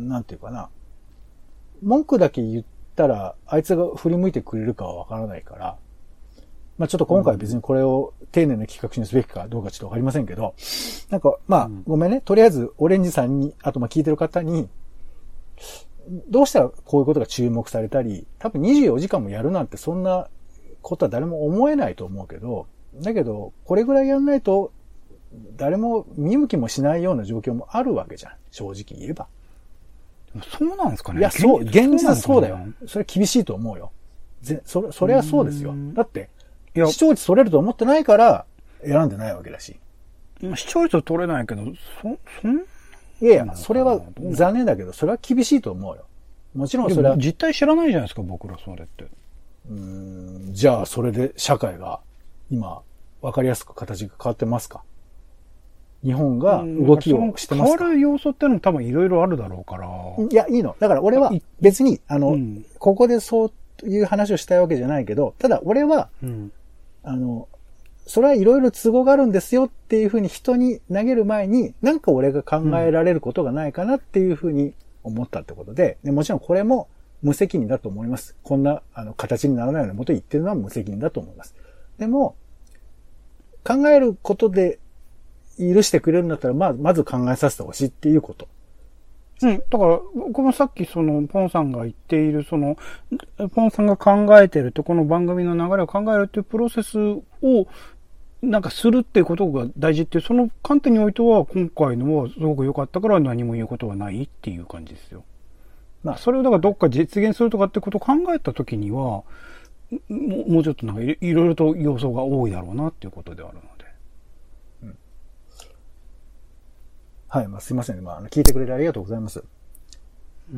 なんていうかな、文句だけ言ったら、あいつが振り向いてくれるかはわからないから、まあちょっと今回は別にこれを丁寧な企画にすべきかどうかちょっとわかりませんけど、なんか、まあ、ごめんね。とりあえず、オレンジさんに、あとまあ聞いてる方に、どうしたらこういうことが注目されたり、多分にじゅうよじかんもやるなんてそんなことは誰も思えないと思うけど、だけど、これぐらいやんないと、誰も見向きもしないような状況もあるわけじゃん。正直言えば。 そうなんですかね。 いや、そう、現実はそうだよ。それ厳しいと思うよ。ぜ、それ、それはそうですよ。だって、いや視聴率取れると思ってないから選んでないわけだし。 視聴率は取れないけど、そ、そんいやいや、それは残念だけど、それは厳しいと思うよ。もちろんそれは。 実態知らないじゃないですか、僕らそれって。 うーん、じゃあそれで社会が今、わかりやすく形が変わってますか？日本が動きをしてますか？ 変わる要素ってのも多分いろいろあるだろうから。 いや、いいの。だから俺は別に、あの、うん、ここでそういう話をしたいわけじゃないけど、ただ俺は、うん、あの、それはいろいろ都合があるんですよっていうふうに人に投げる前に、なんか俺が考えられることがないかなっていうふうに思ったってことで、でもちろんこれも無責任だと思います。こんな、あの、形にならないようなことを言ってるのは無責任だと思います。でも、考えることで許してくれるんだったら、まあ、まず考えさせてほしいっていうことうん。だから、僕もさっきその、ポンさんが言っている、その、ポンさんが考えてると、この番組の流れを考えるっていうプロセスを、なんかするっていうことが大事っていう、その観点においては、今回のはすごく良かったから何も言うことはないっていう感じですよ。まあ、それをだからどっか実現するとかってことを考えたときには、もう、もうちょっとなんかいろいろと要素が多いだろうなっていうことであるので。 うん、はい、まあすいませんね。まあ、聞いてくれてありがとうございます。 うん。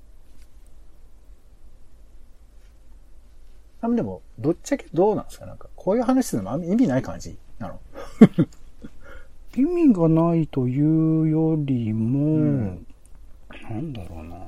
あでも、どっちゃけどうなんですかなんか、こういう話するのも意味ない感じなの意味がないというよりも、うん、なんだろうな。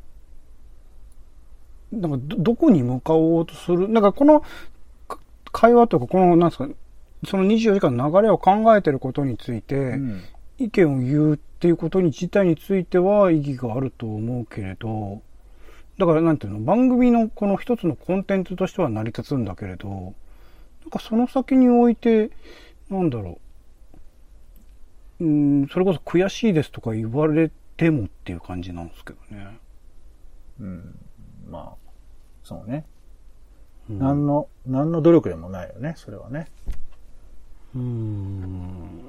なんかど、どこに向かおうとする。なんかこの会話とか、この、なんですか、そのにじゅうよじかんの流れを考えてることについて、うん、意見を言うっていうことに自体については意義があると思うけれど、だからなんていうの、番組のこの一つのコンテンツとしては成り立つんだけれど、なんかその先において、なんだろう、うん、それこそ悔しいですとか言われてもっていう感じなんですけどね。 うん、まあ、そうね。うん、何の、何の努力でもないよね、それはね。 うーん。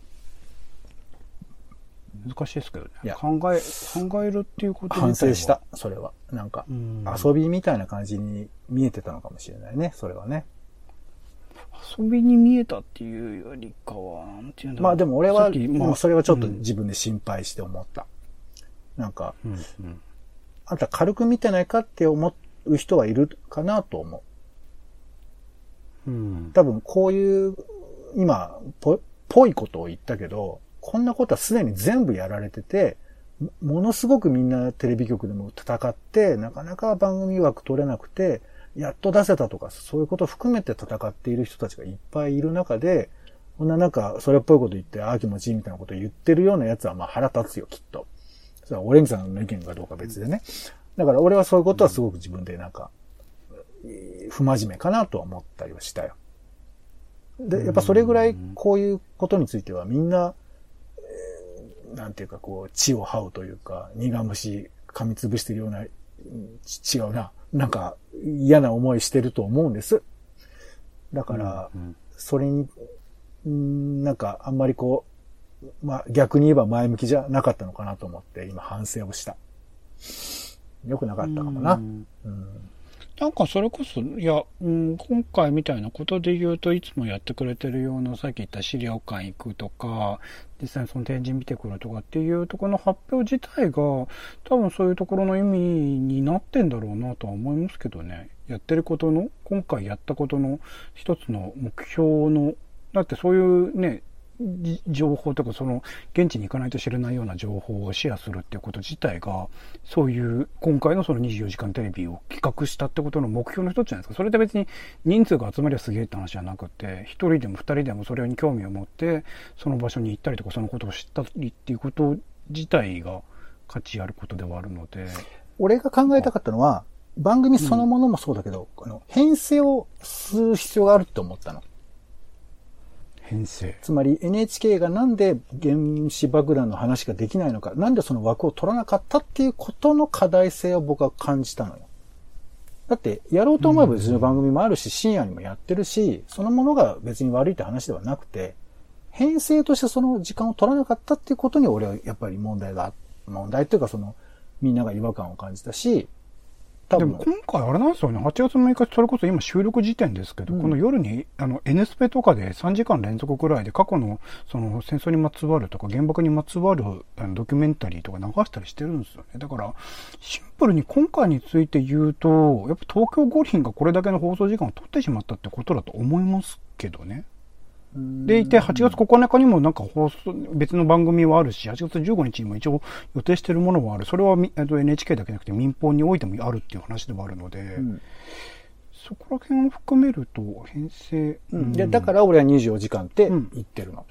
難しいですけどね。いや考え、考えるっていうこと反省した、それは。なんか、遊びみたいな感じに見えてたのかもしれないね、それはね。 遊びに見えたっていうよりかは、なんていうんだろう。 まあでも俺は、もうそれはちょっと自分で心配して思った。うん、なんか、うんうん、あんた軽く見てないかって思う人はいるかなと思う。うん、多分こういう、今、ぽ、ぽいことを言ったけど、こんなことはすでに全部やられてて、ものすごくみんなテレビ局でも戦って、なかなか番組枠取れなくて、やっと出せたとか、そういうことを含めて戦っている人たちがいっぱいいる中で、こんななんか、それっぽいこと言って、ああ気持ちいいみたいなことを言ってるようなやつは、まあ腹立つよ、きっと。それはオレンジさんの意見かどうか別でね。だから俺はそういうことはすごく自分でなんか、不真面目かなとは思ったりはしたよ。で、やっぱそれぐらいこういうことについてはみんな、なんていうかこう、血を這うというか、苦虫噛みつぶしてるような、違うな。なんか嫌な思いしてると思うんです。だから、それに、なんかあんまりこう、まあ逆に言えば前向きじゃなかったのかなと思って今反省をした。良くなかったかもな。うんうんなんかそれこそ、いや、うん、今回みたいなことで言うといつもやってくれてるような、さっき言った資料館行くとか、実際にその展示見てくるとかっていうところの発表自体が、多分そういうところの意味になってんだろうなとは思いますけどね。やってることの、今回やったことの一つの目標の、だってそういうね、情報とかその現地に行かないと知れないような情報をシェアするっていうこと自体がそういう今回のそのにじゅうよじかんテレビを企画したってことの目標の一つじゃないですか。それって別に人数が集まりゃすげえって話じゃなくて一人でも二人でもそれに興味を持ってその場所に行ったりとかそのことを知ったりっていうこと自体が価値あることではあるので俺が考えたかったのは番組そのものもそうだけど、うん、あの編成をする必要があるって思ったの。 編成。 つまり エヌエイチケー がなんで原子爆弾の話ができないのか、なんでその枠を取らなかったっていうことの課題性を僕は感じたのよ。だってやろうと思えば別の番組もあるし、深夜にもやってるし、そのものが別に悪いって話ではなくて、編成としてその時間を取らなかったっていうことに俺はやっぱり問題が、問題っていうかそのみんなが違和感を感じたし、 でも今回あれなんですよね。はちがつむいか、それこそ今収録時点ですけど、うん、この夜に、あの、N スペとかでさんじかん連続くらいで過去の、その戦争にまつわるとか原爆にまつわるあのドキュメンタリーとか流したりしてるんですよね。だから、シンプルに今回について言うと、やっぱ東京五輪がこれだけの放送時間を取ってしまったってことだと思いますけどね。でいて、はちがつここのかにもなんか放送、別の番組はあるし、はちがつじゅうごにちにも一応予定しているものはある。それは エヌエイチケー だけじゃなくて民放においてもあるっていう話でもあるので、うん、そこら辺を含めると編成、 うん、でだから俺はにじゅうよじかんって言ってるの。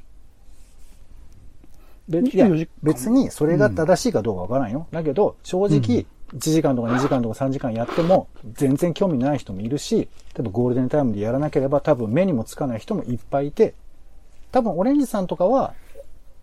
うん、でいや別にそれが正しいかどうかわからないよ。だけど正直、いちじかんとかにじかんとかさんじかんやっても全然興味ない人もいるし、例えばゴールデンタイムでやらなければ多分目にもつかない人もいっぱいいて、多分オレンジさんとかは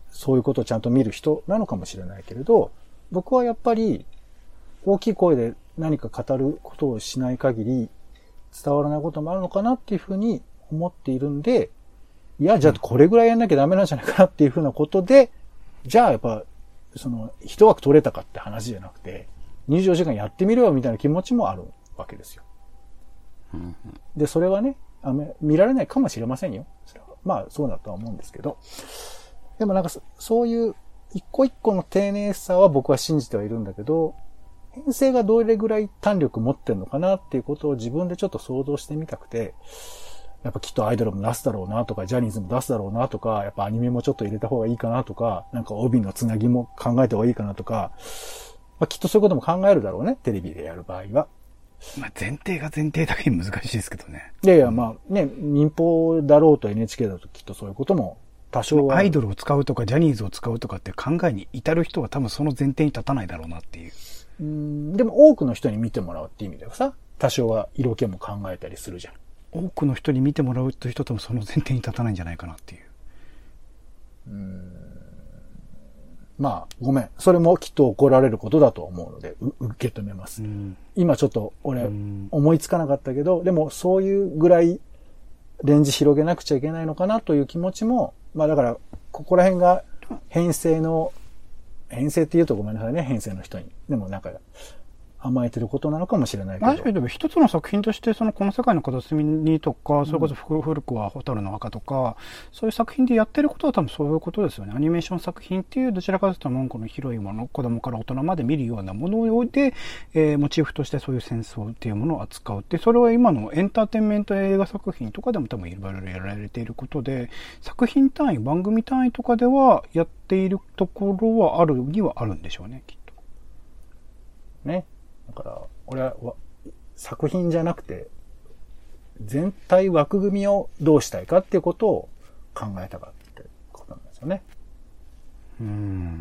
そういうことをちゃんと見る人なのかもしれないけれど、僕はやっぱり大きい声で何か語ることをしない限り伝わらないこともあるのかなっていうふうに思っているんで、いや、じゃあこれぐらいやんなきゃダメなんじゃないかなっていうふうなことで、じゃあやっぱ、その、一枠取れたかって話じゃなくて、にじゅうよじかんやってみろよみたいな気持ちもあるわけですよ。で、それはね、あの見られないかもしれませんよ。それはまあそうだとは思うんですけど。でもなんかそういう一個一個の丁寧さは僕は信じてはいるんだけど、編成がどれぐらい弾力持ってんのかなっていうことを自分でちょっと想像してみたくて、やっぱきっとアイドルも出すだろうなとか、ジャニーズも出すだろうなとか、やっぱアニメもちょっと入れた方がいいかなとか、なんか帯のつなぎも考えた方がいいかなとか、まあ、きっとそういうことも考えるだろうね、テレビでやる場合は。 まあ前提が前提だけに難しいですけどね。 いやいや、まあね、民放だろうと エヌエイチケー だときっとそういうことも多少は。 アイドルを使うとかジャニーズを使うとかって考えに至る人は多分その前提に立たないだろうなっていう。 うーん、でも多くの人に見てもらうっていう意味ではさ、多少は色気も考えたりするじゃん。 多くの人に見てもらうという人ともその前提に立たないんじゃないかなっていう。 うーん、まあ、ごめん。それもきっと怒られることだと思うので、う受け止めます。うん、今ちょっと俺、うん、思いつかなかったけど、でもそういうぐらいレンジ広げなくちゃいけないのかなという気持ちも、まあだから、ここら辺が編成の、編成って言うとごめんなさいね、編成の人に。でもなんか、甘えてることなのかもしれないけど。 確かにでも一つの作品として、そのこの世界の片隅にとか、それこそ古くは蛍の墓とか、そういう作品でやってることは多分そういうことですよね。アニメーション作品っていう、どちらかというと文句の広いもの、子供から大人まで見るようなもので、えー、モチーフとしてそういう戦争っていうものを扱うって、それは今のエンターテインメント映画作品とかでも多分いろいろやられていることで、作品単位、番組単位とかではやっているところはあるにはあるんでしょうね、きっと。 ね。だから、俺は作品じゃなくて、全体枠組みをどうしたいかっていうことを考えたかったことなんですよね。 うん。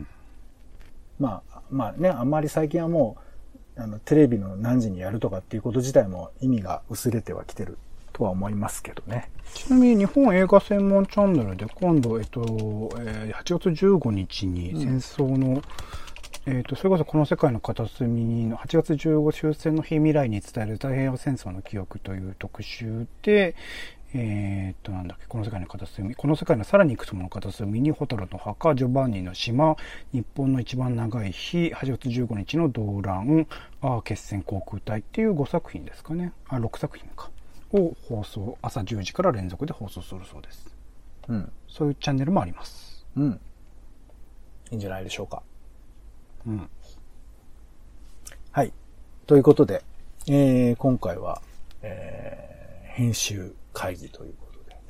まあ、まあね、あんまり最近はもう、あの、テレビの何時にやるとかっていうこと自体も意味が薄れてはきてるとは思いますけどね。 ちなみに日本映画専門チャンネルで今度、えっと、えー、はちがつじゅうごにちに戦争の、うんえっと、それこそこの世界の片隅のはちがつじゅうご終戦の日未来に伝える太平洋戦争の記憶という特集で、えっと、なんだっけ、この世界の片隅、この世界のさらにいくつもの片隅に、蛍の墓、ジョバンニの島、日本の一番長い日、はちがつじゅうごにちの動乱、あ決戦航空隊っていうごさく品ですかね。あ、ろくさく品か。を放送、朝じゅうじから連続で放送するそうです。 うん。 そういうチャンネルもあります。 うん。いいんじゃないでしょうか。 うん、 はい。ということで、えー、今回は、えー、編集会議ということで、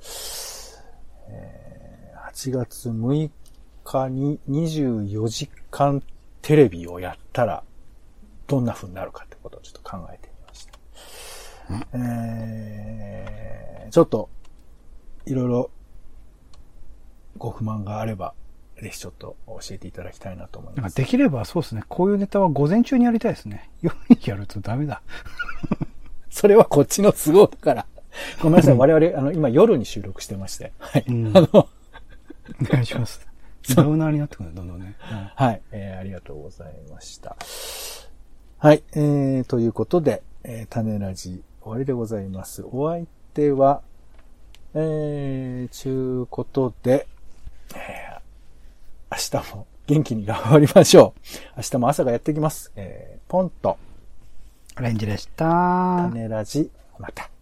えー、はちがつむいかににじゅうよじかんテレビをやったら、どんな風になるかってことをちょっと考えてみました。うん、えー、ちょっと、いろいろご不満があれば、ぜひちょっと教えていただきたいなと思います。 できればそうですね。こういうネタは午前中にやりたいですね。夜にやるとダメだ。 それはこっちの都合だから。ごめんなさい。我々、あの、今夜に収録してまして。はい。うん、あの、お願いします。ダウナーになってくるね、どんどんね。 うん、はい。えー、ありがとうございました。はい。えー、ということで、えー、種ラジ終わりでございます。お相手は、えー、ちゅうことで、えー明日も元気に頑張りましょう。明日も朝がやってきます。えー、ポンと。 オレンジでした。 種ラジ、また。